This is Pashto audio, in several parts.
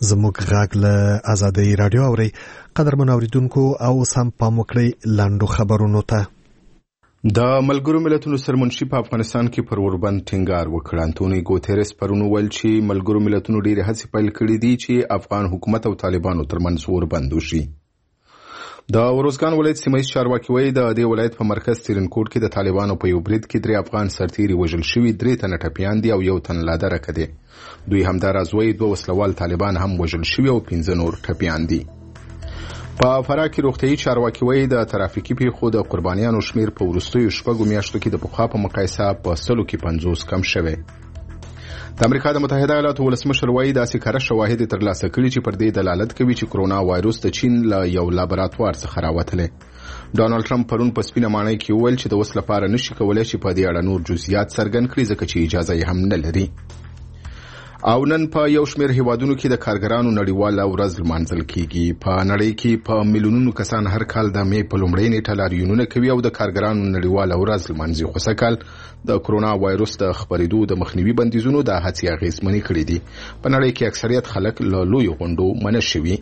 زموږ غږ له آزادۍ رادیو اوري. قدرمن اوریدونکو او سم پام وکړئ لاندو خبرونو ته. د ملګرو ملتونو سرمنشي په افغانستان کې پر اوربند ټینګار وکړ. انټونی ګوتریس پرون ویل چې ملګرو ملتونو ډېرې هڅې پیل کړې دي چې افغان حکومت او طالبانو ترمنځ اوربند وشي. د اروزګان ولایت سیمه‌ییز چارواکي وایي د دې ولایت په مرکز ترینکوټ کې د طالبانو په یو برید کې 3 افغان سرتیري وژل شوي، 3 تنه ټپیان دي او 1 تن لا درکه دي. دوی همداراز وایي 2 وسلوال طالبان هم وژل شوي او 15 نور ټپیان دي. په فراه کې روغتیايي چارواکي وایي د ترافیکي پیښو د قربانیانو شمیر په وروستیو 6 میاشتو کې د پخوا په مقایسه په 100 کې 50 کم شوی. د امریکا د متحده ایالاتو ولسمشر وایي داسې کره شواهد ترلاسه کړي چې پر دې دلالت کوي چې کرونا وایروس د چین له یو لابراتوار څخه راوتلی. ډانلډ ټرمپ پرون په سپینه ماڼۍ کې وویل چې د اوس لپاره نشي کولای چې په دې اړه نور جزئیات څرګند کړي ځکه چې اجازه یې هم نه لري. او نن په یو شمېر هیوادونو کې د کارګرانو نړیواله ورځ لمانځل کیږي. په نړۍ کې په میلیونونو کسان هر کال د مې په لومړۍ نیټه لاریونونه کوي او د کارګرانو نړیواله ورځ لمانځي. خو سږکال د کرونا وایروس د خپرېدو د مخنیوي بندیزونو د هڅې اغېزمنې کړې دي. په نړۍ کې اکثریت خلک له لویو غونډو منع شوي.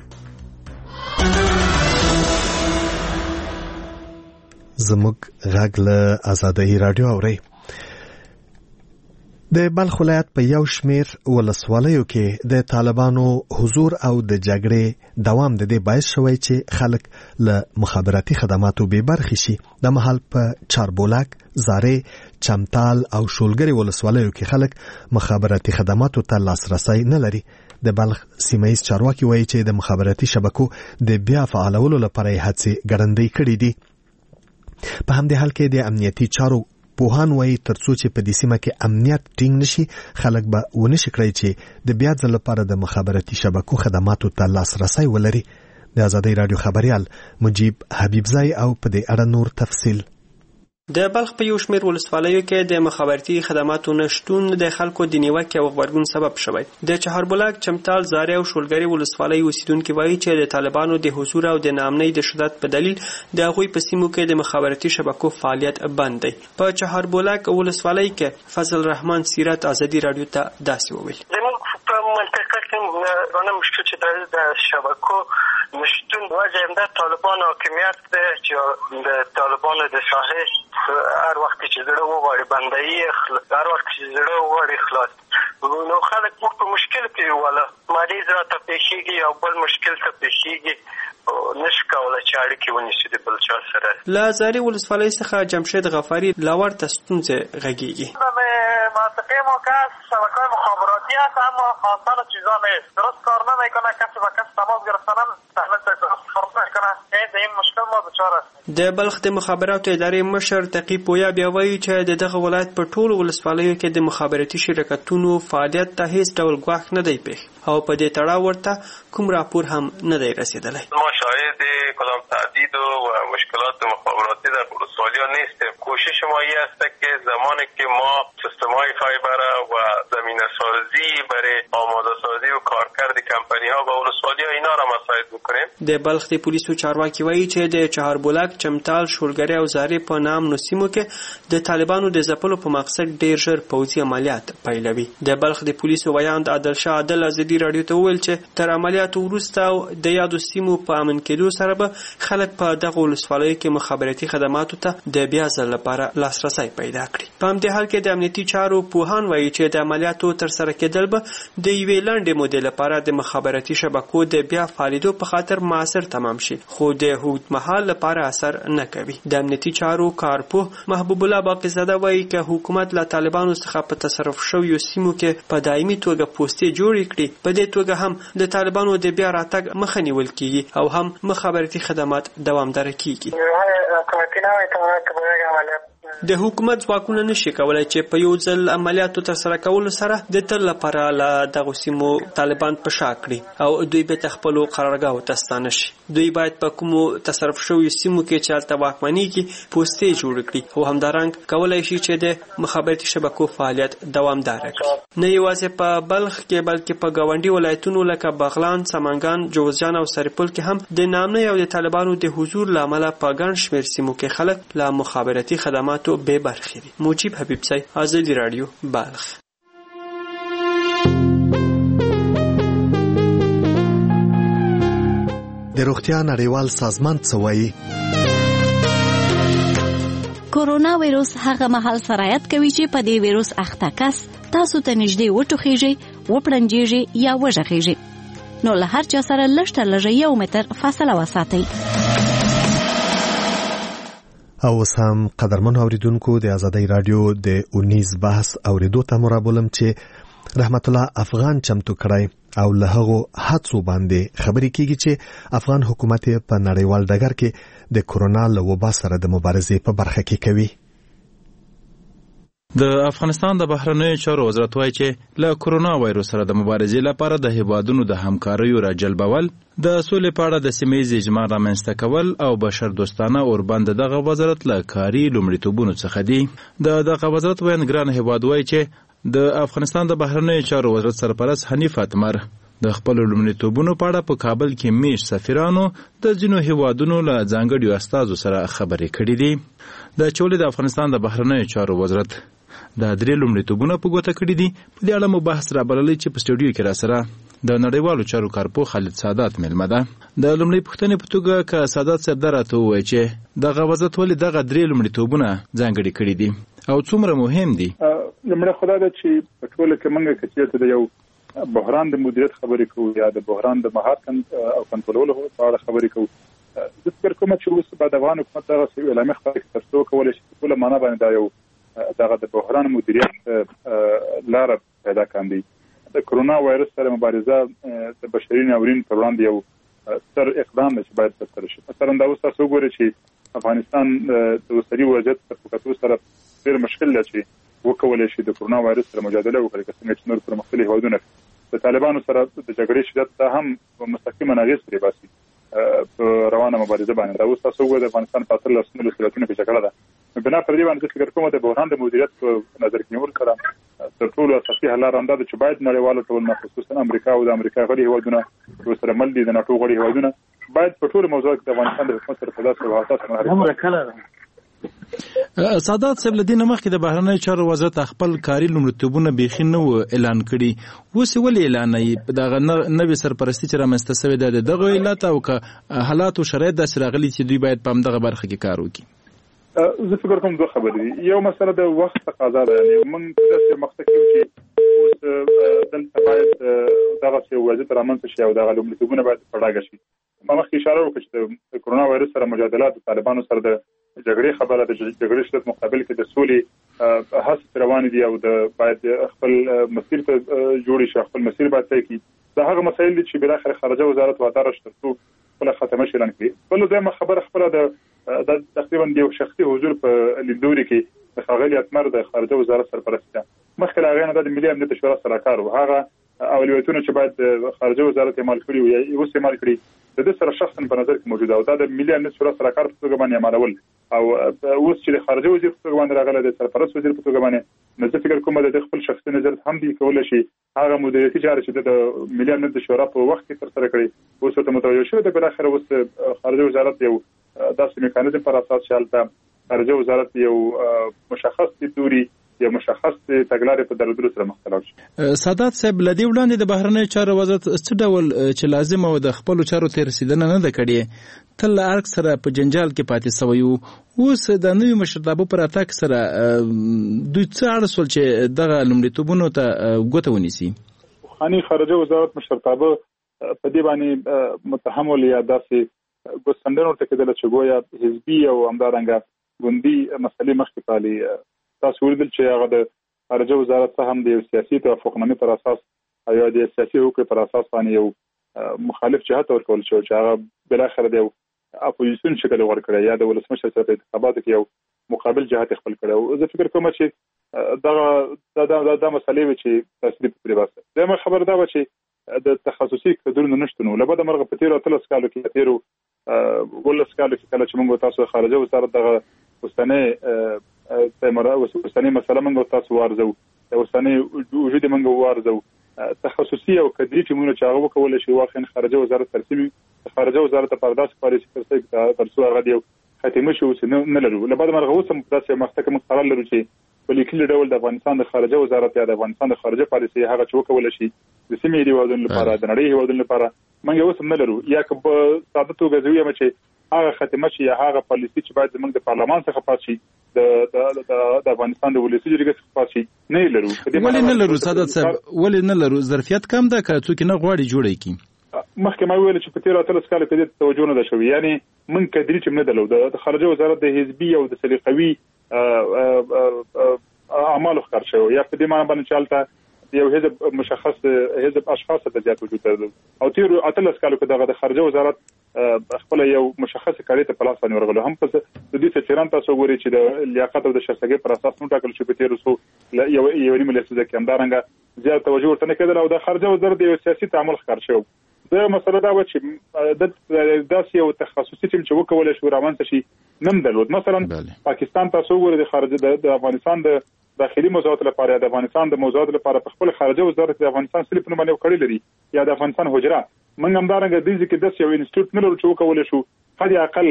زموږ غږ له آزادۍ رادیو اوري. د بلخ ولایت په یو شمیر ولسوالیو کې د طالبانو حضور او د جګړې دوام د دې باعث شوی چې خلک له مخابراتي خدماتو بې برخې شي. د مهال په چاربولاک، زارې، چمتال او شولګرې ولسوالیو کې خلک مخابراتي خدماتو ته لاسرسی نه لري. د بلخ سیمه‌ییز چارواکي وایي چې د مخابراتي شبکو د بیا فعالولو لپاره هڅې ګړندۍ کړې دي. په همدې حال کې د امنیتي چارو پوهان وایي ترڅو چې په دې سیمه کې امنیت ټینګ نشي، خلک به ونشي کړی چې د بیا ځل لپاره د مخابراتي شبکو خدماتو ته لاسرسی ولري. د آزادۍ رادیو خبريال مجيب حبیبزای او په دې اړه نور تفصیل. د بلخ په یو شمېر ولسوالیو کې د مخابراتي خدماتو نشتون د خلکو د نیوکې او غبرګون سبب شوی. د چهاربلاک، چمتال، زارې او شولګرې ولسوالۍ اوسیدونکو وایي چې د طالبانو د حضور او د ناامنۍ د شدت په دلیل د هغوی په سیمو کې د مخابراتي شبکو فعالیت بند دی. په چهاربلاک ولسوالۍ کې فضل الرحمن سیرت آزادي رادیو ته داسې وویل: په منطقه کې رانه مشکل چې د شبکو نشتون وجه هم د طالبانو حاکمیت دی چې د طالبانو د ساحې هر وخت چې زړه وغواړي بندایي، هر وخت چې زړه وغواړي خلاص. نو خلک موږ په مشکل کې وله مریض راته پیښیږي او بل مشکل ته پیښیږي، نشي کولی چې اړیکې ونیسي د بل چا سره. له زارې ولسوالۍ څخه جمشید غفاري لا ورته ستونزې غږیږي. منطقه ما که شبکه مخابراتی هست اما آسان چیزا نیست، درست کار نمیکنه، کسی با کسی تماس گرفتن درست کار نمیکنه. این مشکل ما دچار هستیم. د بلخ د مخابراتو ادارې مشر تقی پویا بیا وایي چې دغه ولایت په ټولو ولسوالیو کې د مخابراتي شرکتونو فعالیت ته هیڅ ډول ګواښ نه دی پیښ او په دې تړاو ورته کوم راپور هم نه دی رسیدلی. ما شاهد کدام تهدید و مشکلات مخابراتی در ولسوالیا نیستیم. کوشش ما این است که زمانی که ما سیستم‌های فایبر و زمینه سازی برای آماده سازی و کارکرد کمپنی‌ها و ولسوالیا اینا را مساعد بکنیم. د بلخ د پولیسو چارواکي وایي چې د چهاربلاک، چمتال، شولګرې او زارې په نامنو سیمو کې د طالبانو د ځپلو په مقصد ډېر ژر پوځي عملیات پیلوي. د بلخ د پولیسو ویاند عادل شاه عادل آزادي رادیو ته وویل چې تر عملیاتو وروسته د یادو سیمو په امن کېدو سره به خلک په دغه ولسوالیو کې مخابراتي خدماتو ته د بیا ځل لپاره لاسرسی پیدا کړي. په همدې حال کې د امنیتي چارو پوهان وایي چې د عملیاتو ترسره کېدل به د یوې لنډې مودې لپاره د مخابراتي شبکو د بیا فعالېدو په خاطر معاصر تمام شي، خو د اوږدمهال لپاره اثر نه کوي. د امنیتي چارو کارپوه محبوب الله باقیزاده وایي که حکومت له طالبانو څخه په تصرف شویو سیمو کې په دایمي توګه پوستې جوړې کړي، په دې توګه هم د طالبانو د بیا راتګ مخه نیول کیږي او هم مخابراتي خدمات دوامداره کیږي. د حکومت ځواکونه نشي کولای چې په یو ځل عملیاتو ترسره کولو سره د تل لپاره له دغو سیمو طالبان په شا کړي او دوی به خپلو قرارګاهو ته ستانه شي. دوی باید په کومو تصرف شویو سیمو کې چې هلته واکمنېږي پوستې جوړ کړي او همدارنګ کولای شي چې د مخابراتي شبکو فعالیت دوامداره کړي. نه یوازې په بلخ کې بلکې په ګاونډي ولایتونو لکه بغلان، سمنګان، جوزجان او سرپل کې هم د ناامنۍ او د طالبانو د حضور له امله په ګڼ شمېر سیمو کې خلک له مخابراتي خدماتو بې برخې دي. مجيب حبیبزی، آزادي رادیو، بلخ. د روغتیا نړیوال سازمان څه وایي؟ کورونا وایروس هغه مهال سرایت کوي چې په دې وایروس اخته کس تاسو ته نږدې وټوخیږي، وپړنجیږي یا وژغیږي. نو له هر چا سره لږ تر لږه 1 متر فاصله وساتئ. او اوس هم قدرمن اوریدونکو د آزادۍ رادیو د 19 بحث اوریدو ته مرابولم چې رحمت الله افغان چمتو کړی او له هغو هڅو باندې خبرې کیږي چې افغان حکومت په نړیوال ډګر کې د کورونا له وبا سره د مبارزې په برخه کې کوي. د افغانستان د بهرنیو چارو وزارت وایي چې له کورونا وایروس سره د مبارزې لپاره د هیوادونو د همکاریو راجلبول، د سولې په اړه د سیمه ییز اجماع رامنځته کول او بشر دوستانه اوربند دغه وزارت له کاري لومړیتوبونو څخه دي. دغه وزارت ویاندګران هیواد وایي چې د افغانستان د بهرنیو چارو وزارت سرپرست حنیف اتمر د خپل لومړیتوبونو په اړه په کابل کې میش سفیرانو د ځینو هیوادونو له ځانګړو استازو سره خبرې کړې دي. د چولې د افغانستان د بهرنیو چارو وزارت د 3 لومړیتوبونه په ګوته کړي دي. په دې اړه مو بحث رابللی چې په سټوډیو کې را سره د نړیوالو چارو کارپوه خالد سادات مېلمه ده. د لومړۍ پوښتنې په توګه که سادات صاحب راته ووایي چې دغه وزارت ولې دغه 3 لومړیتوبونه ځانګړي کړي دي او څومره مهم دي؟ لومړی خو دا ده چې په ټوله کې موږ که چېرته د یو بحران د مدیریت خبرې کوو یا د بحران د مهار او کنټرولولو په اړه خبرې کوو، زه فکر کوم چې اوس به د افغان حکومت دغسې اعلامیه خپاره کړي تر څو کولی شي په ټوله معنا باندې دا یو دغه د بحران مدیریت لاره پیدا کاندي. د کرونا وایرس سره مبارزه د بشري ناورین پر وړاندې یو ستر اقدام دی چې باید ترسره شي. مثلا دا اوس تاسو وګورئ چې افغانستان د اوسني وضعیت په کتو سره ډېر مشکل دی چې وکولی شي د کرونا وایرس سره مجادله وکړي، که څنګه چې نور پرمختللي هېوادونه د طالبانو سره د جګړې شدت ته هم مستقیما اغېز پرې باسي په روانه مبارزه باندې. دا اوس تاسو وګورئ د افغانستان په 13 ولایتونو کې جګړه ده. بنا پر دې باندې فکر کوم د بحران د مدیریت په نظر کې نیول سره تر ټولو اساسي حل لاره همدا ده چې باید نړیوالو ټولنه خصوصا امریکا او د امریکا غړي هېوادونه ورسره مل دي، د ناټو غړي هېوادونه باید په ټولو موضوعاتو کې د افغانستان د حکومت سره په داسې حالاتو سادات صاحب له دې نه مخکې د بهرنیو چارو وزارت خپل کاري لومړیتوبونه بیخي نه اعلان کړي، اوس یې ولې اعلانوي؟ دغه نوې سرپرستي چې رامنځته شوې ده د دغه علت او که حالات او شرایط داسې راغلي چې دوی باید په همدغه برخه کې کار وکړي؟ زه فکر کوم 2 خبرې دي. یو مسله د وخت تقاضا ده، یعنې موږ داسې مقصد کوو چې اوس دلته باید دغسې وضعیت رامنځته شي او دغه لومړیتوبونه باید په ډاګه شي. ما مخکې اشاره وکړه چې د کرونا وایرس سره مجادله د طالبانو سره د جګړې خبره د جګړې شدت مقابل کې د سولې هڅې روانې دي او د باید خپل مسیر ته جوړ شي، خپل مسیر باید طی کړي. دا هغه مسایل دي چې بالاخره خارجه وزارت واداره شي تر څو خپله ختمه شي اعلان کړي. بل دویمه خبره خپله د تقریبا د یو شخصي حضور په لیدلوري کې د ښاغلي اتمر د خارجه وزارت سرپرست ده. مخکې له هغې نه دا د ملي امنیت شورا سره کار و، هغه اولویتونه چې باید خارجه وزارت اعمال کړي او یا اوس اعمال کړي د دې سره شخصا په نظر کې موجوده او دا د ملي امنیت شورا سره کار په توګه باندې عملول او اوس چې د خارجه وزیر په توګه باندې راغلی د سرپرست وزیر په توګه باندې، نو زه فکر کوم د خپل شخصي نظر هم دی کولی شي هغه مدیریتي چارې چې د ملي امنیت شورا په وخت کې ترسره کړي اوس ورته متوجه شوی د بالاخره اوس خارجه وزارت یو داسې میکانیزم پر اساس چې هلته خارجه وزارت یو مشخص تیوري یا مشخص تګلارې په درلودلو سره مختلف شي. سادات صاحب له دې وړاندې د بهرنیو چارو وزارت څه ډول چې لازم او د خپلو چارو ته رسیدنه نه ده کړې، تل له ارګ سره په جنجال کې پاتې سوی و. اوس د نوي مشرتابه پر اتاک سره دوی څه اړ سول چې دغه لومړیتوبونو ته ګوته ونیسي؟ پخواني خارجه وزارت مشرتابه په دې باندې متهم ول یا داسې ګوسفندونه ورته کېدله چې ګویا حزبي او همدارنګه ګوندي مسلې مخکې پالي. تاسو ولیدل چې هغه د خارجه وزارت څخه هم د یو سیاسي توافقنامې پر اساس او یا د سیاسي حقوقو پر اساس باندې یو مخالف جهت ورکول شو چې هغه بالاخره د اپوزیشن شکل ورکړی یا د ولسمشر سره په انتخاباتو کې یو مقابل جهت خپل کړی. زه فکر کوم چې دا مسلې و چې تاثیر پرې باسي. دغه خبر دا و چې د تخصصي کډرونو نشته نو لبد مرغه په تیرو 13 کالو کې تیرو ولس کالو کې کله چې موږ تاسو خارجه وزارت دغه وسنۍ مسله موږ تاسو وارزو د وسنۍ وجود موږ وارزو تخصصي او کډري ټیمونه چې هغه وکول شي واخین خارجه وزارت ترسیمي خارجه وزارت پرداس پالیسي ترڅو هغه دی ختمه شو نه لرو لبد مرغه وسم تاسو مخکې قرار لرو چې په لیکلي ډول د افغانستان د خارجه وزارت یا د افغانستان د خارجه پالیسي هغه چې وکول شي د سیمې هیوادونو لپاره د نړۍ هیوادونو لپاره موږ اوس نه لرو. یا که په ساده توګه زویم چې هغه ختمه شي یا هغه پالیسي چې باید زموږ د پارلمان څخه پاس شي د افغانستان د ولسي جرګې څخه پاس شي نه لرو. ولې نه لرو سعادت صاحب؟ ولې نه لرو؟ ظرفیت کم ده که څوک نه غواړي جوړی کی؟ مخکې ما ویل چې په تیر 13 کال کې د توجه نه ده شوې، یعنی من کډری چې نه درلود د خارجه وزارت د حزبي او د سلیقوي اعمالو ښکار شو، یا په دې معنی باندې چالتہ یو حزب مشخص حزب اشخاص ته زیات وجود درلود. او تیر 13 کال کې د خارجه وزارت خپل یو مشخص کاری ته پلاس باندې ورغلو. هم په د دې سفیران تاسو ګوري چې د لیاقت او د شخصیت پر اساس نو ټاکل شو په تیر وسو یو نیمه لسیزه کې همدارنګه زیات توجه ورته نه کېدل او د خارجه وزارت یو سیاسي تعامل ښکار شو. دا مسله دا و چې د داسې یو تخصصي ټیم چې وکولای شو رامنځته شي نن درلود. مثلا پاکستان تاسو ګوري د خارجه د افغانستان د داخلي موضوعات لپاره د افغانستان د موضوعات لپاره په خپل خارجه وزارت د افغانستان سلیپ نه باندې وکړی لري یا د افغانستان حجره. موږ همدارنګه د دې کې د یو انسټیټیوټ نه لرو چې وکولای شو خدای اقل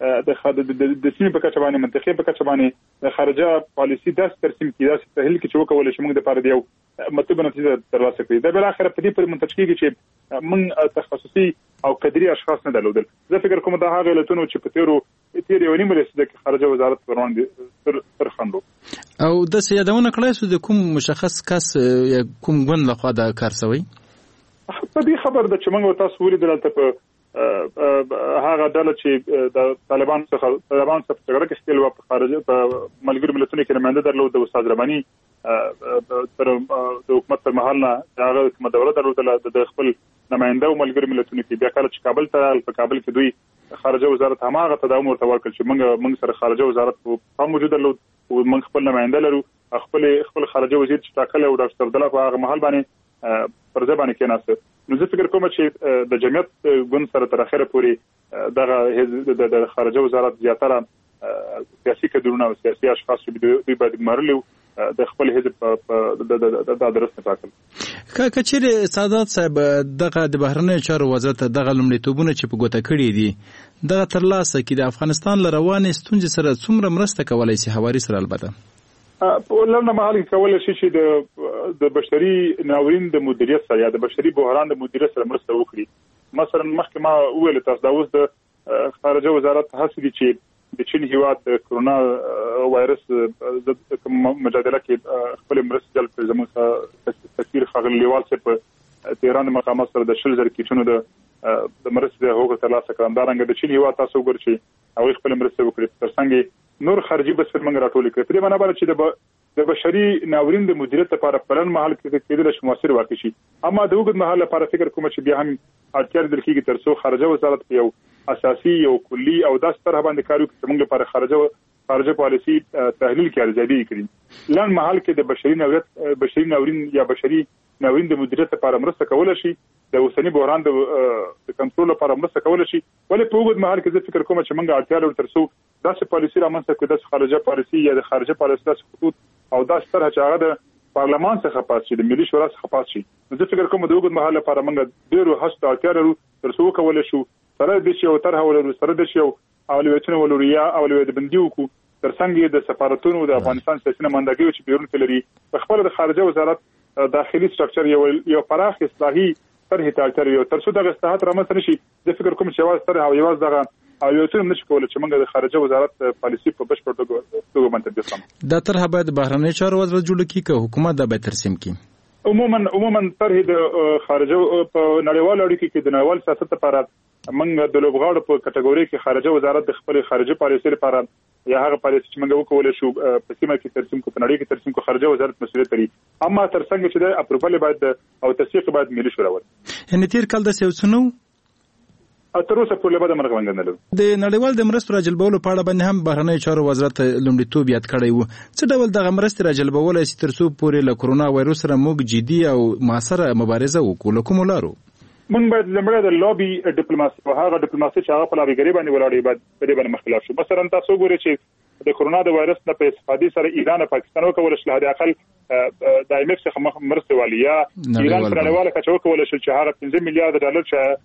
د سیمې په کچه باندې منطقې په کچه باندې د خارجه پالیسي داس ترسیم کیدا چې تحلیل کې چې وکولای شو موږ د لپاره یو مطلب نتیجه ترلاسه کړي. دا بل اخر په دې پر منتج کېږي چې موږ تخصصي او قدري اشخاص نه درلودل. زه فکر کوم دا هغه علتونه چې په تیر یو نیمه لسیزه کې خارجه وزارت وړاندې تر خندو او د سیادونه کړای سو د کوم مشخص کس یا کوم ګوند لخوا دا کار شوی. په دې خبر د چې موږ تاسو ولیدل ته هغه ډله چې د طالبان څخه څنګه کې استل په خارجه په ملګری ملتونو کې نماینده درلود د استاد رباني تر د حکومت پر مهال نه هغه کوم دوره درلود د خپل نماینده او ملګری ملتونو کې بیا کله چې کابل ته په کابل کې دوی خارجه وزارت هماغه تداوم ورته ورکړ چې موږ سره خارجه وزارت هم موجود درلود او موږ خپل نماینده لرو. خپل خارجه وزیر چې ټاکل او ډاکټر عبدالله په هغه محل باندې پر ځای باندې کېناسته. نو زه فکر کوم چې د جمعیت ګوند سره تر اخره پورې دغه د خارجه وزارت زیاتره سیاسي کډرونه او سیاسي اشخاص چې دوی باید مرلو د خپل حزب د ادرس نه ټاکل. کچېره سعادت صاحب دغه د بهرنیو چارو وزارت دغه لومړیتوبونه چې په ګوته کړی دي دغه ترلاسه کې د افغانستان لروانې ستونزې سره څومره مرسته کولای شي حواري سره البته په لنډه مهال کې کولای شي چې د بشري ناورین د مدیریت سره یا د بشري بحران د مدیریت سره مرسته وکړي. مثلا مخکې ما ویل تاسو دا اوس د خارجه وزارت هڅه دي چې د چین هیواد د کرونا وایرس د مجادله کې خپل مرسته جلب کړي. زموږ سفیر ښاغلی لیوال صاحب په تهران مقامات سره د 100,000 کیټونو د مرستې هغه ترلاسه کړل. همدارنګه د چین هیواد تاسو وګورئ چې هغوی خپل مرسته وکړي. ترڅنګ نور خارجي بسر موږ راټول کړو. په دې معنی باندې چې د بشري ناورین د مدیریت لپاره په لن محل کې کېدل شي موثر واقع شي. اما د وګړو محل لپاره فکر کوم چې بیا هم اړتیا لري چې ترڅو خارجه وزارت یو اساسي او کلی او د ستر باندې کارو کې موږ لپاره خارجه پالیسي تحلیل کې ارزیابي کړي. لن محل کې د بشري ناورین یا بشري ناورین د مدیریت لپاره مرسته کول شي، د اوسنی بحران د کنټرول لپاره مرسته کول شي. ولې په وګړو محل کې زه فکر کوم چې موږ اړتیا لرو ترڅو داسې پالیسي رامنځته کړو، داسې خارجه پالیسي یا د خارجه پالیسي داسې خطوط او دا ستر چې هغه د پارلمان څخه پاس شي، د ملي شورا څخه پاس شي. زه فکر کوم د وګړو محل لپاره موږ ډیرو هڅو اړتیا لرو ترڅو وکولای شو سره د شی او طرح ولرو، سره د شی او اولویتونه ولرو یا اولویت بندي وکړو. ترڅنګ د سفارتونو د افغانستان سیاسي نمائندګیو چې بیرون کې لري په خپل د خارجه وزارت داخلي سټرکچر یو پراخ اصلاحي طرح ته اړتیا لري. ترڅو د اصلاحات رامنځته نشي زه فکر کوم چې واز طرح او یواز دغه او یو څه نشي کولای چې موږ د خارجه وزارت پالیسي په بشپړ توګه منتج کړو. دا طرح باید بهرنی چارو وزارت جوړ کړي که حکومت دا به ترسیم کړي. عموما طرح د خارجه په نړیوال اړیکو کې د نړیوال سیاست لپاره موږ د لوبغاړو په کټګوري کې خارجه وزارت د خپل خارجه پالیسي لپاره یا هغه پالیسي چې موږ وکولای شو په سیمه کې ترسیم کو په نړۍ کې ترسیم کو خارجه وزارت مسؤلیت لري. اما ترڅنګ چې د اپروval باید او تصدیق باید ملي شورا ورکړي. ان تیر کال د سیوڅنو تر اوسه پورې به د مرغوند نه لرو. د نړیوال د مرستو راجلبولو په اړه باندې هم بهرنی چارو وزارت لومړیتوب یاد کړی وو. څه ډول دغه مرستې راجلبولای شي ترڅو پورې له کرونا وایرس سره موږ جدي او موثره مبارزه وکړو؟ له کومو لارو موږ باید لمړی د لابي ډیپلوماسي او هغه ډیپلوماسي چې هغه په لابیګري باندې ولاړې باید په دې باندې مخکلاف شو. مثلا تاسو ګورئ چې د کرونا د وایرس نه په استفادې سره ایران او پاکستان وکول شي د اقل د IMF څخه مرسته والی یا ایران پر نړیواله کچه وکول شي چې هغه 15 میلیارډ ډالر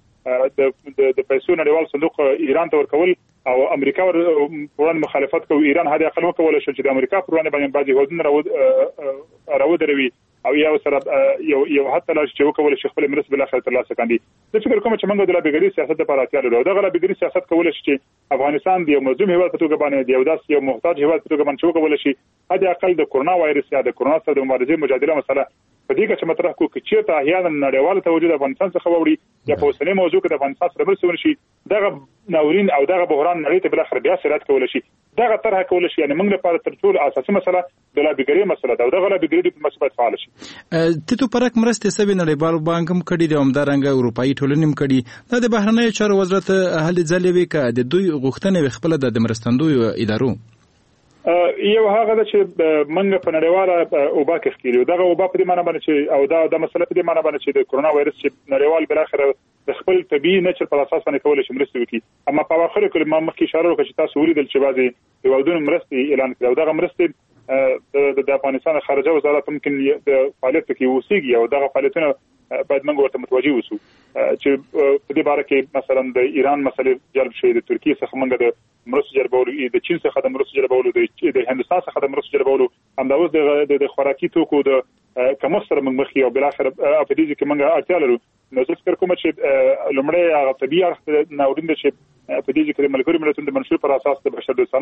چې د پیسو نړیوال صندوق ایران ته ورکول او امریکا ورن مخالفت کوي. ایران هدا اقل وکول شي چې د امریکا پر وړاندې باندې بعضي هودن راودروي او یا سره یو حتی لا چې وکول شي خپل مرسته بل اخر ترلاسه کاندي زه فکر کوم چې موږ د لابګری سیاست لپاره اړتیا لرو دا لابګری سیاست کول شي چې افغانستان د یو مظلوم هیواد په توګه باندې یو داس یو محتاج هیواد په توګه باندې وکول شي حد اقل د کورونا وایرس یا د کورونا سره د مبارزې مجادله مسله په دې کې چې مطرح کو چې ته احیانا نړیواله توجه د افغانستان څخه وړي یا په اوسنۍ موضوع کې د افغانستان سره مرسته ونشي دغه ناورین او دغه بحران نړۍ ته بل اخر بیا سرعت کول شي دغه طرح کول شي یعنی موږ لپاره تر ټولو اساسي مسله د لابګری مسله ده او دغه لابګری د مثبت فعال شي تاسو پرک مرسته سوي نړیوال بانک هم کړي د همدارنګ اروپאי ټولنې هم کړي د بهرنیو چارو وزارت هلې ځلې وی ک د دوی غوښتنې خپل د مرستندوی ادارو یو هغه چې منګ په نړیواله اوبا کې خېلو دغه اوبا په دې معنی باندې چې او دا د مسله په دې معنی باندې چې د کورونا وایرس چې نړیوال بل اخر د خپل طبي نچر په اساس باندې کول شي مرسته وکړي اما په واخر کې ما مخکې اشاره وکړه چې تاسو ولیدل چې بعضي هیوادونو مرسته اعلان کړو دغه مرسته د افغانستان خارجه وزارت ممکن د فعالیت کې وسیږي او دغه فعالیتونه باید موږ ورته متوجي وسو چې په دې باره کې مثلا د ایران مسلې جلب شي د ترکیه څخه موږ د مرسته جلبولو د چین څخه د مرسته جلبولو د هندستان څخه د مرسته جلبولو همداوس د خوراکي توکو د کمښت سره موږ مخ یو بل اخر په دې کې موږ اړتیا لرو نو زه فکر کوم چې لومړی هغه طبيعي اړخ ناورین چې په دې کې د ملګرو ملتونو د منشور پر اساس د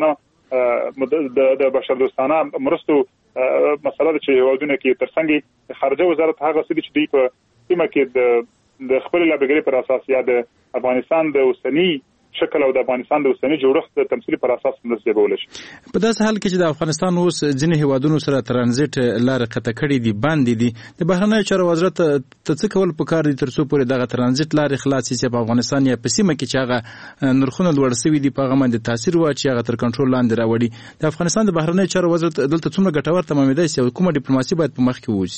بشردوستانه مرستو مسله چې هیوادونه کې ترڅنګ خارجه وزارت هغه څه چې دی په سیمه کې د خپل لابګری پر اساس یا د افغانستان د اوسنی شکل او د افغانستان د اوسنی جوړښت د تمثيل پر اساس مرسته کول شي په داسې حال کې چې د افغانستان اوس ځینې هیوادونو سره ترانزیت لار قطع کړي دي باندې دي د بهرنیو چارو وزارت څه کول پکار دي ترڅو پورې دغه ترانزیت لار خلاص شي په افغانستان یا په سیمه کې چې هغه نرخونه لوړ شوي دي په هغه باندې تاثیر واچي هغه تر کنټرول لاندې راوړي د افغانستان د بهرنیو چارو وزارت دلته څومره ګټور تمامېدای شي او کومه ډیپلوماسي باید په مخ کې ووسی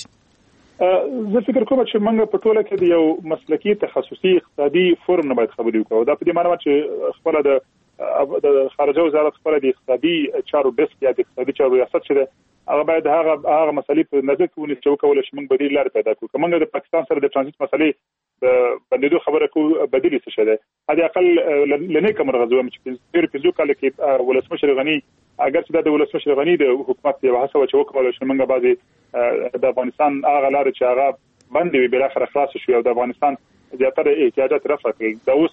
زه فکر کوم چې موږ په ټوله کې د یو مسلکی تخصصي اقتصادي فورم نه باید خبرې وکړو دا په دې معنی چې خپل د خارجه وزارت خپل د اقتصادي چارو ډیسک یا د اقتصادي چارو ریاست چې هغه باید هغه مسلې په نظر کې ونیسي چې وکول شي موږ بدیل لار پیدا کړو کومه د پاکستان سره د ترانزیت مسلې د بندیدو خبره کو بدیل څه شه ده هدا اقل لنه کوم رغزوم چې په فزیو کال کې ولسمشر غنی اگر چې د ولسمشر غنی د حکومت یو هڅه چې وکول شي موږ بعضي د افغانستان هغه لار چې هغه باندې بل اخر خلاص شو او د افغانستان زیاتره احتیاجات رفع کړي دا اوس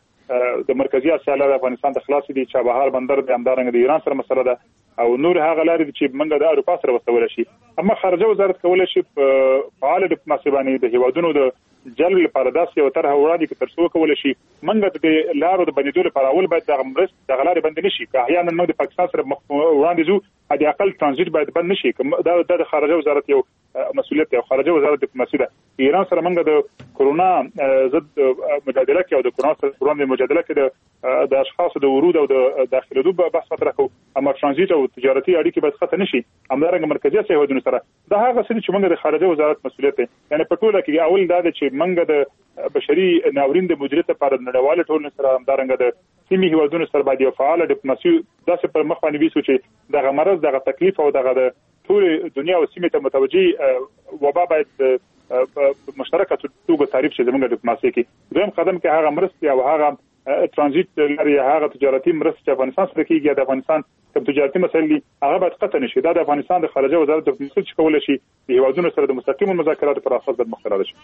د مرکزی اسیا لار افغانستان د خلاص دي چابهار بندر د همدارنګ د ایران سره مسله ده او نور هغه لار چې موږ د اروپا سره وسول شي اما خارجه وزارت کولای شي فعال ډیپلوماسي باندې د هیوادونو د جلب لپاره داسې یو طرح وړاندې کې ترڅو کولای شي موږ د لارو د بندیدو لپاره اول باید د مرست د غلارې بند نشي که احیانا موږ د پاکستان سره وړاندې ځو د اقل ترانزیت باید بند نشي دا د خارجه وزارت یو مسؤلیت دی خارجه وزارت ډیپلوماسي ده ایران سره موږ د کورونا ضد مجادله کې او د کورونا سره وړاندې مجادله کې د اشخاصو د ورود او د داخليدو بحث مطرح کوو اما ترانزیت او تجارتي اړیکې باید خطر نشي همدارنګ مرکزی هیوادونو سره دا هغه څه چې موږ د خارجه وزارت مسؤلیت دی یعنی په ټوله کې اول دا چې موږ د بشري ناورین د مدیریت لپاره نړیواله ټولنې سره همدارنګ د سیمې هیوادونو سره باید یو فعال ډیپلوماسي داسې پر مخ باندې ویسو چې دغه مرض دغه تکلیف او دغه ټول دنیا او سیمې ته متوجي وبا باید مشترکه توګه تعریف شي زموږ ډیپلوماسي کې دویم قدم کې هغه مرسته او هغه ترانزیت لري هغه تجارتي مرسته چې افغانستان سره کیږي د افغانستان کوم تجارتي مسایل هغه باید قطع نشي دا د افغانستان د خارجه وزارت د مسؤل کول شي د هیوادونو سره د مستقیم مذاکرات پر اساس د مخ راځي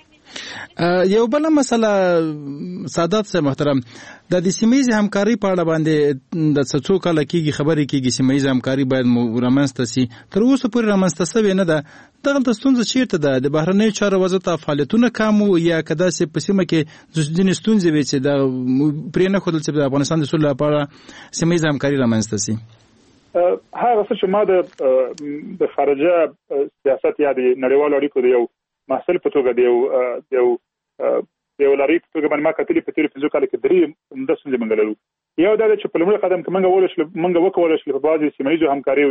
یو بل مسله سادات صاحب محترم د سیمه‌یزې همکاري په اړه باندې د څو کال کېږي خبرې کېږي سیمه‌یزې همکاري باید رامنځته شي تر اوسه پورې رامنځته شوې نه ده دغه ستونزه چیرته ده د بهرنیو چارو وزارت فعالیتونه کم یا کدا چې په سیمه کې ځینې ستونزې وي چې د پرې نه خدل چې د افغانستان د سولې لپاره سیمه‌یزې همکاري رامنځته شي هغه څه چې ما د خارجه سیاست یا د نړیوالو اړیکو د یو مسل په توګه د یو لاري په توګه باندې ما کتلې په تیر فزیکال کې درې مدسنځ منګللو یو دا چې په لومړي قدم کې موږ وکول شو په بعضي سیمه‌یزو همکاري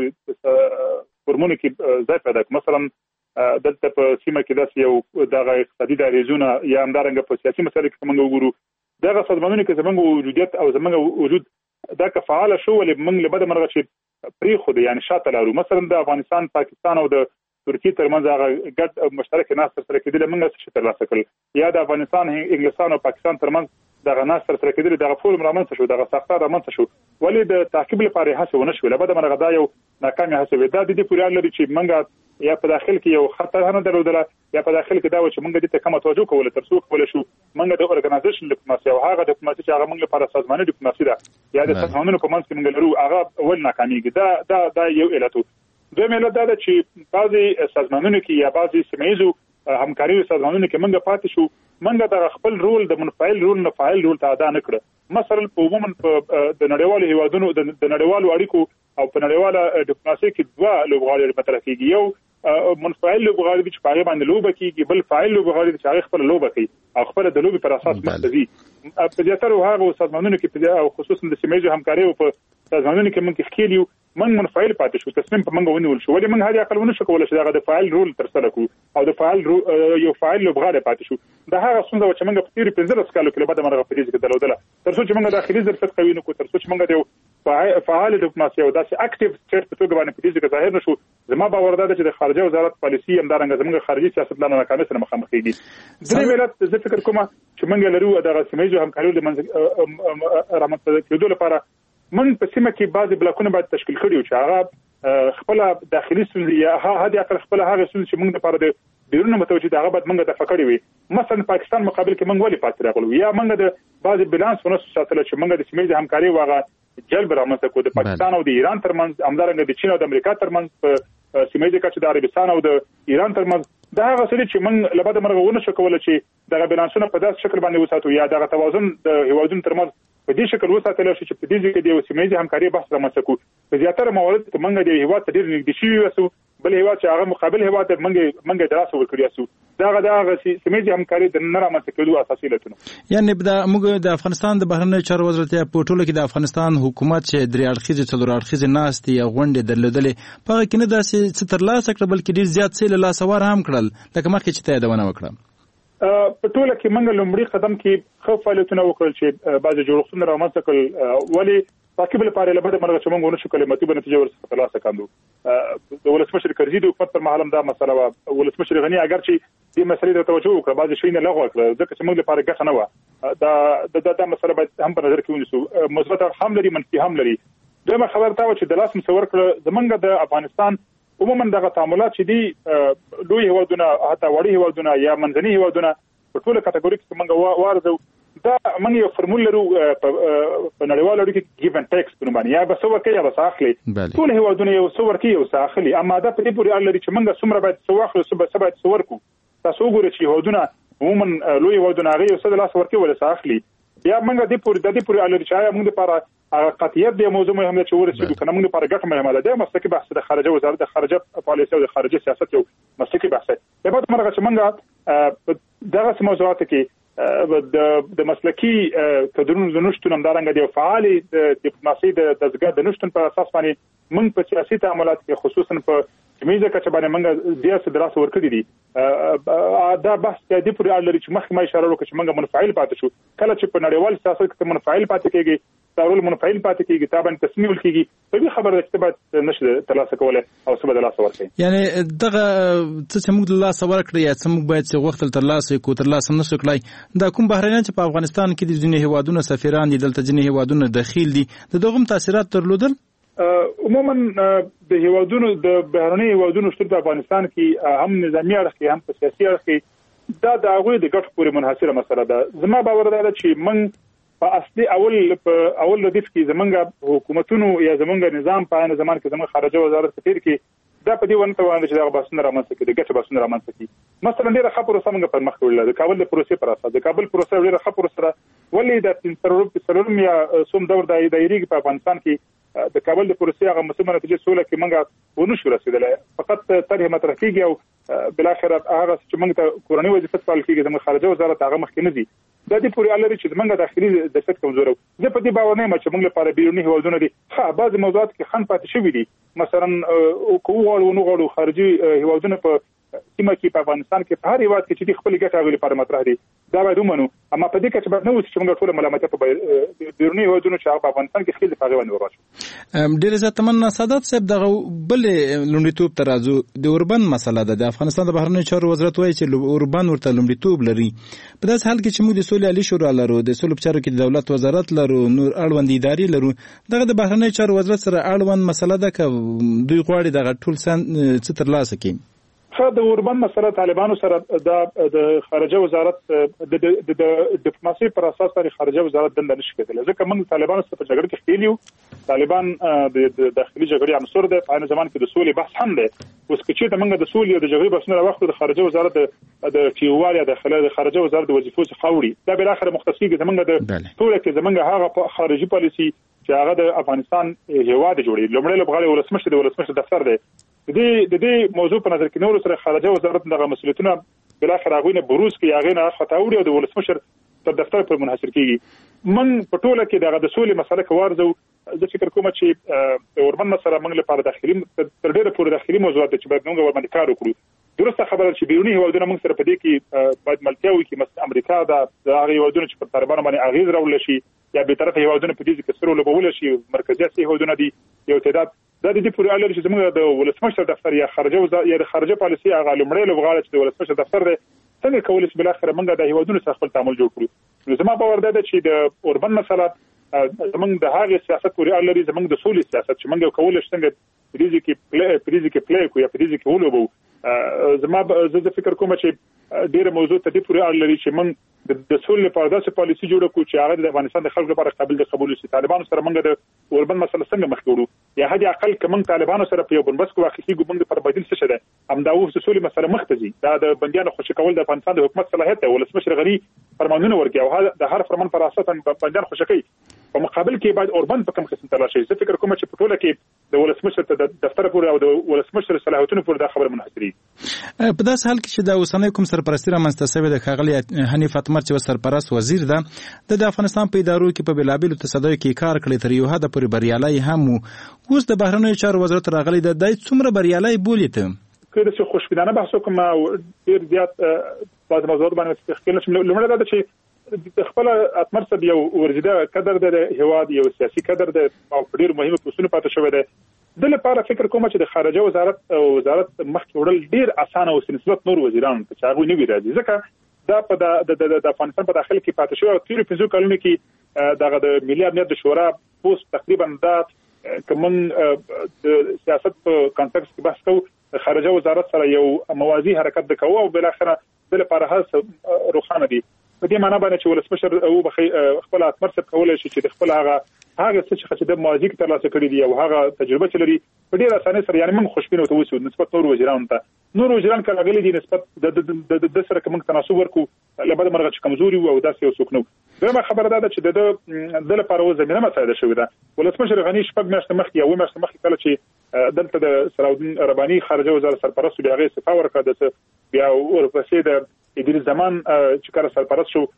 فورمونه کې ځای پیدا کړ مثلا دلته په سیمه کې داسې یو دغه اقتصادي دریزونه یا همدارنګ په سیاسي مسایلو کې موږ وګورو دغه سازمانونه کې زموږ وجودیت او زموږ وجود دا که فعال شو ولې موږ له بده مرغه چې پری خو دي یعنی شاته لارو مثلا د افغانستان پاکستان او د ترکیه ترمنځ هغه ګډ مشترک ناس سره کېدل موږ څه ترلاسه کړل یا د افغانستان انګلستان او پاکستان ترمنځ دغه ناس تر سره کېدل دغه فورم رامنځته شو دغه ساختار رامنځته شو ولې د تعقیب لپاره هڅه ونه شو لبد مرغه دا یو ناکامه هڅه وي دا د دې پورې لري چې منګه یا په داخل کې یو خطر نه درلودله یا په داخل کې دا و چې منګه د کومه توجه کوله تر څو کوله شو منګه د اورګنایزیشن ډیپلوماسي او هغه ډیپلوماسي چې هغه منګه لپاره سازماني ډیپلوماسي ده یا د سازمانونو په منځ کې منګه لرو هغه ول ناکاميږي دا یو علت دویم علت دا چې بعضي سازمانونو کې یا بعضي سیمایي همکاري سازمانونو کې منګه پاتې شو منګه د خپل رول د منفعل رول نه فاعل رول ته ادا نه کړ مثلا په عموما د نړیوالو هیوادونو د نړیوالو اړیکو او په نړیواله ډیپلوماسي کې دوه لوبغاړي مطرح کیږي یو منفعل لوبغاړي چې په هغه باندې لوبه کیږي بل فاعل لوبغاړي چې هغه خپل لوبه کوي او خپل د لوبي پر اساس مختصي په زیاتره هغه سازمانونو کې او خصوصا د سیمایي همکاري او په سازمانونو کې منځ کې من منفعل پاتې شو تصمیم په منګه ونیول شو ولې من هغه عقل ونه شو کولای چې هغه د فاعل رول تر سره کو او د فاعل یو فاعل لوبغاړي پاتې شو دا هغه څنګه چې منګه په تیر 15 کالو کې بعد مرغه پریز کې درلودله تر څو چې منګه داخلي ضرورت کوي نو تر څو چې منګه د فعال ډیپلوماسي او داسې اکټیو سټیټ په توګه باندې پریز کې ظاهر نشو زما باور ده چې د خارجه وزارت پالیسي همدارنګه زموږ خارجي سیاست لاندې ناکامۍ سره مخامخ کیږي درې ملت زه فکر کوم چې منګه لرو د سیمایي همکارۍ د منځ رامنځته کېدو لپاره من په سیمه کې بعضي بلاکونه باید تشکیل کړي چې هغه خپل داخلي ستونزې یا هغه عقل خپل هغه ستونزې چې موږ لپاره د بیرون متوجه هغه باید موږ د فکرې وي مثلا پاکستان مقابل کې موږ ولې پاتې راغلو یا موږ د بعضي بیلانس ونسو ساتل چې موږ د سیمې همکاري واغه جلب رامنځته کو د پاکستان او د ایران ترمنځ همدارنګه د چین او د امریکا ترمنځ په سیمې کې د عربستان او د ایران ترمنځ دا هغه څه چې موږ لبد مرغه ونه شو کولای چې دغه بیلانسونه په داسې شکل باندې وساتو یا دغه توازن د هیوادونو ترمنځ په دې شکل وساتل شي چې په دې کې د سیمې همکاري بحث رامنځته کو په زیاتره موارد کې موږ د هیواد ته ډیر نږدې شي وسو بل هیواد چې هغه مقابل هیواد منګه دراسه وکړي اسو دا سیمې همکاري د نه رامنځته کېدو اساسي لټونه یعنی موږ د افغانستان د بهرنیو چارو وزارت په ټولو کې د افغانستان حکومت چې درې اړخیزه څلور اړخیزه ناستي یا غونډې درلودلې په هغه کې نه داسې څه ترلاسه کړل بلکې ډیر زیات څه له لاسه ور هم کړل لکه مخکې چې ته یادونه وکړه په ټوله کې منګه لومړی قدم کې خو فعالیتونه وکړل چې بعضي جوړښتونه رامنځته کړل ولی تعقیب لپاره لبد مرغه چې موږ ونه شو کلماتي به نتیجه ورڅخه ترلاسه کړو د ولسمشر کرزي د حکومت پر مهال دا مسله و ولسمشر غني اگر چې دې مسلې ته توجه وکړه بعضي شي نه لغوه کړ ځکه چې موږ لپاره ګټه نه و دا مسله باید هم په نظر کې ونیسو مثبت هم لري منفي هم لري دغه خبر تا چې د لاس مصور کړ زمونږ د افغانستان عموما دغه تعاملات چې دي لوی هیوادونه حتی وړي هیوادونه یا منځني هیوادونه په ټوله کټګوري کې موږ وارزو دا موږ یو فرمول لرو په نړیوالو اړیکو کې ګیو اند ټیکس په معنی یا به څو ورکې یا به اخلي ټول هیوادونه یو څو ورکې یو څو اخلي اما دا په دې پورې اړه لري چې موږ څومره باید څو اخلو څه باید څو ورکو تاسو وګورئ چې هیوادونه عموما لوی هیوادونه هغه یو څه د لاس ورکې ولا څه اخلي بیا موږ د دې پورې اړه لري چې موږ لپاره قطعیت د موضوع مهمه چې ورسېږو کنه موږ لپاره ګټه مهمه ده د مسلکي بحث د خارجه وزارت د خارجه پالیسي او د خارجه سیاست یو مسلکي بحث دی په مرغه چې موږ دغه موضوعات کې د مسلکي کډرونو د نشټون همدارنګه د فعال ډیپلوماسي د دزګر د نشټون په اساس باندې موږ په سیاسي تعاملات کې خصوصا په میزه کې باندې موږ زیات دراسه ورکړې دي دا بحث د پوری اړه لري چې مخکې ما اشاره وکړه چې موږ منفعل پاتې شو کله چې په نړیوال سیاست کې منفعل پاتې کېږي تارول منفعل پاتې کېږي تابع تصمیم ولکېږي په دې خبره چې باید نشي ترلاسه کولای او څه بدل لاسه ورکړي یعنی دغه چې موږ د لاسه ورکړي یا چې موږ باید څه وخت ترلاسه کو ترلاسه نشو کړای دا کوم بهرنیان چې په افغانستان کې د ځینې هیوادونو سفیران دي دلته ځینې هیوادونو داخل دي د دغه تاثیرات درلودل عموما د هیوادونو د بهرنی هیوادونو شتون په افغانستان کې هم نظامی اړخ کې هم په سیاسي اړخ کې دا د هغوی د ګټو پورې منحصره مسله ده زما باور ده چې موږ په اصلي اول ردیف کې زمونږ حکومتونو یا زمونږ نظام په عین زمان کې زمونږ خارجه وزارت سفیر کې دا په دې ونته وانه چې دا باسنه رامنځته کړي د ګټه باسنه رامنځته کړي مثلا ډیره خبره سمګه پر مخ وړل د کابل د پروسې پر اساس د کابل پروسې ډیره خبره سره ولې د سرورم یا سوم دور د دایریږي په افغانستان کې د کابل د پروسې هغه مسمه نتیجه سوله کې موږ ونه شو رسیدلای فقط طرح مطرح کیږي او بل اخر هغه چې موږ ته کورنۍ وظیفه پال کیږي زموږ خارجه وزارت هغه مخکې نه دي د دې پورې اړه لري چې موږ داخلي د څه کمزورو زه په دې باور نه یم چې موږ لپاره بیرونی هیوادونه دي بعض موضوعات کې خن پاتې شوی دي مثلا کوو نو خارجي هیوادونه په سیمه کې په افغانستان کې په هر هیواد کې چې خپل ګټه غوړي لپاره مطرح دي دا باید ومنو. اما په دې کې چې باید نو چې موږ ټول ملامتیا په بیرونی هیوادونو چې په افغانستان کې خېل په غوښنه وراشو. ډېر زیات تمنا سادات صاحب دغه بل لومړیتوب ترازو د اوربند مسله ده. د افغانستان د بهرنیو چارو وزارت وایي چې اوربند ورته لومړیتوب لري. په داس حال کې چې موږ د سولې عالی شورا لرو، د سولې چارو کې د دولت وزارت لرو، نور اړوند ادارې لرو، دغه د بهرنیو چارو وزارت سره اړوند مسله ده که دوی غواړي دغه ټول څه ترلاسه کړي. د اوربند مسله طالبانو سره د خارجه وزارت د ډیپلوماسي پر اساس باندې خارجه وزارت دنده نشي کېدلی، ځکه موږ طالبانو سره په جګړه کې ښکېل یو. طالبان د داخلي جګړې عنصر دی، په هغه ځمان کې د سولې بحث هم دی. اوس که چېرته موږ د سولې او د جګړې بحثونه راوخلو، د خارجه وزارت د ټیووالي د خارجه وزارت د وظیفو څخه اوړي، دا بالاخره مختص کېږي زموږ د ټوله کې زموږ هغه خارجي پالیسي چې هغه د افغانستان هیواد جوړي. لومړی لوبغاړی ولسمشر دفتر دی. د دې موضوع په نظر کې نور سره خارجه وزارت دغه مسؤلیتونه بالاخره هغه نه بروز کې هغه نه خطاوري او د ولسمشر تر دفتر پر منحصر کیږي. من په ټوله کې دغه د سولې مسله کوارزو د فکر کوم چې اوربند مسله موږ لپاره داخلي تر ډیره پورې داخلي موضوعات چې باید موږ ورباندې کار وکړو. درسته خبره چې بیرونی هیوادونه موږ سره په دې کې باید ملتیا وکړي، مثلا امریکا د هغه هیوادونو چې پر طالبانو باندې اغیز راوړل شي یا به طرفه هیوادونه په دې کې سره لوبول شي، مرکزي اسیا هیوادونه دي یو تعداد د دې پورې اړه چې زموږ د ولسمشر دفتر یا خارجه وزارت یا د خارجه پالیسي هغه لومړی لوبغاړی چې د ولسمشر دفتر دی څنګه کولای شي بالاخره موږ د هیوادونو سره خپل تعامل جوړ کړو. زما باور ده چې د اوربند مسله زموږ د هغه سیاست پورې اړه لري، زموږ د سولې سیاست چې موږ کولای شو څنګه پریزي کې پلی کو یا پریزي کې ولوبو. زما زه فکر کوم چې ډیره موضوع ته دې پورې اړه لري چې موږ د سولې لپاره داسې پالیسي جوړ کړو چې هغه د افغانستان د خلکو لپاره قابل قبول شي. طالبانو سره موږ د اوربند مسله څنګه مخ کړو یا حد اقل که موږ طالبانو سره په یو بنبست کې واقعي ګوند پر بدیل څه شته هم دا اوس د سولې مسله مخ ته ځي. دا د بندیانو خوشی کول د افغانستان د حکومت صلاحیت دی. ولسمشر غنی فرمانونه ورکړي او د هر فرمان پر اساس بندیان خوشی کوي. په مقابل کې باید اوربند په کوم قسم تلاشي. زه فکر کوم چې په ټوله کې د ولسمشر ته د دفتر پورې او د ولسمشر صلاحیتونو پورې دا خبره منحصري. په داس حال کې چې د اوسنۍ کوم سرپرستی رامنځته شوې د ښاغلي حنیف اتمر چې سرپرست وزیر ده د افغانستان په ادارو کې په بېلابېلو تصدیو کې کار کړی تر یو حده پورې بریالی هم وو. اوس د بهرنیو چارو وزارت راغلی د دای څومره بریالی بولي ته که د خوشبینانه بحث وکم ډیر زیات بعض موضوعات باندې تخیل نشم. لومړی دا چې خپل اتمر صاحب یو ورزيده قدر د هواد یو سیاسي قدر د او ډیر مهمه پوسټونه پاتې شوی دی. د لپاره فکر کوم چې د خارجه وزارت مخکې وړل ډیر اسانه او نسبت نور وزیرانو ته چې هغه نه وی راځي، ځکه دا په د افغانستان په داخل کې پاتې شوی او تیر 15 کلونو کې دغه د ملي امنیت د شورا پوسټ تقریبا دا کوم د سیاست په کانټکست کې بحث کوو خارجه وزارت سره یو موازی حرکت وکاو او بل اخره د لپاره هڅه روښانه دي. په دې معنی باندې چې ولسمشر او خپل اتمر څخه کولای شي چې خپل هغه څه چې د موازی کې ترلاسه کړی دی او هغه تجربه چې لري په ډیر اسانه سره یعنی موږ خوشبینه او توسو نسبت نور وزیرانو ته نور وزیران کله غلي دي نسبت د سره کوم تناسب ورکو لبد مرغه چې کمزوري او داسې یو څوک نو. دغه خبره ده چې د لپاره زمينه مساعده شوې ده. ولسمشر غنی شپږ میاشتې مخکې او میاشتې مخکې کله چې دلته د سراودین ربانی خارجه وزارت سرپرست بیا غي صفه ورکړه بیا ورپسې د ادریس زمان چې کار سرپرست شو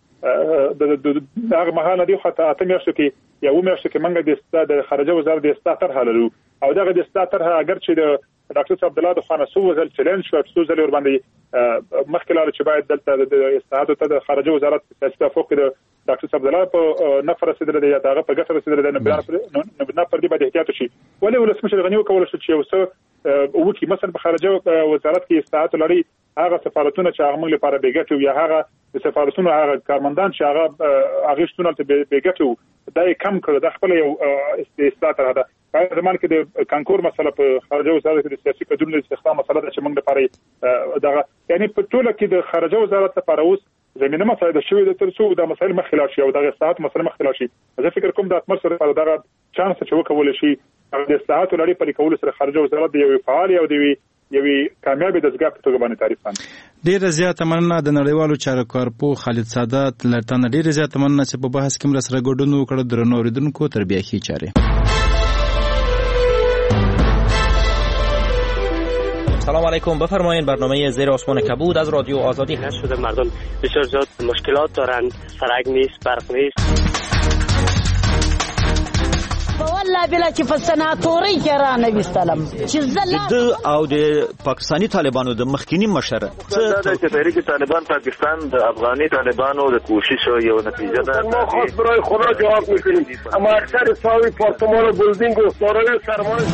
د هغه مهاله دی خاطر اته میاشتو کې یا و میاشتو کې منګه د خارجه وزارت د استاتر حللو او دغه د استاتر اگر چې د ډاکټر صاحب عبد الله د خانه سو وزل چیلنج شو څو ځله ور باندې مخکلار چې باید دلته د استاتر ته د خارجه وزارت سیاسي فوق د ډاکټر صاحب عبد الله په نفر رسیدل دی دغه په ګټه رسیدل دی نه پر دې باندې احتیاط شي. ولې ولسمشر غنی وکول شو چې اوسه وکی مثلا په خارجه وزارت کې استاتر لري هغه سفارتونه چې هغه موږ لپاره بیګټو یا هغه د سفارتونو هغه کارمندان چې هغه شتونه ته بیګټو دا کم کړ د خپل یو استاتر هدا په زمان کې د کانکور مسله په خارجه وزارت کې د سیاسي کډونو د استخدام مسله چې موږ لپاره دغه یعنی په ټوله کې د خارجه وزارت لپاره اوس زمينه مسایل شوې د ترڅو د مسایل مخکې شي او دغه استعداد مسله مخکې شي. زه فکر کوم د اتمر سره دغه چانس چې وکول شي د استعداد لري په کول سره خارجه وزارت د یو فعال او د یوې کامیابی دزګاه په توګه باندې تعریف کړي. ډیره زیاته مننه د نړیوالو چارو کارپو خالد سادات لرتن ډیره زیاته مننه چې په بحث کې سره ګډون وکړو. درنو اوریدونکو تربیه خي چاره سلام علیکم، بفرمایید. برنامه زیر آسمان کبود از رادیو آزادی هست. شده مردم بسیار زیاد مشکلات دارند، سرک نیست، برق نیست. والله بلا چې په سناتوري کې را نه وستلم چې د او د پاکستانی طالبانو د مخکینی مشر دا چې تحریک طالبان پاکستان د افغاني طالبانو د کوشش یو نتیجه ده. ما خواست برای خدا جواب میکنیم اما اکثر ساوی پارتمان و بلدینگ و سارای سرمایه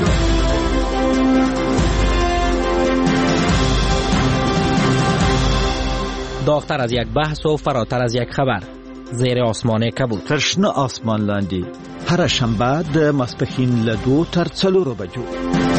داغتر از یک بحث و فراتر از یک خبر. زیر آسمان کبود. ترشنه آسمان لاندی هر شنبه د ماسپښین له 2 تر 4 بجو.